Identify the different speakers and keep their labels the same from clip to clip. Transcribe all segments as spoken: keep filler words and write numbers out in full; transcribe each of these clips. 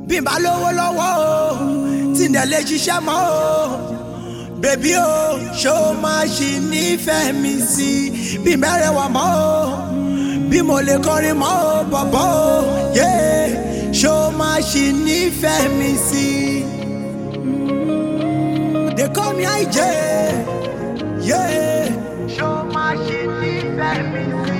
Speaker 1: bí n bá lówó lọ́wọ́ o tí n dẹ̀ lè ṣiṣẹ́ mọ́ o bèbí o ṣó máa ṣì nífẹ̀ẹ́ mi sí bí n bá rẹwà mọ́ o bí mo lè kọrin mọ́ o bọ̀bọ̀ o ṣó máa ṣì nífẹ̀ẹ́ mi sí. They call me I J, yeah. Ṣó máa ṣì nífẹ̀ẹ́ mi sí.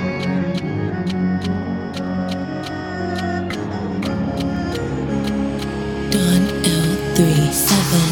Speaker 2: Don L three seven.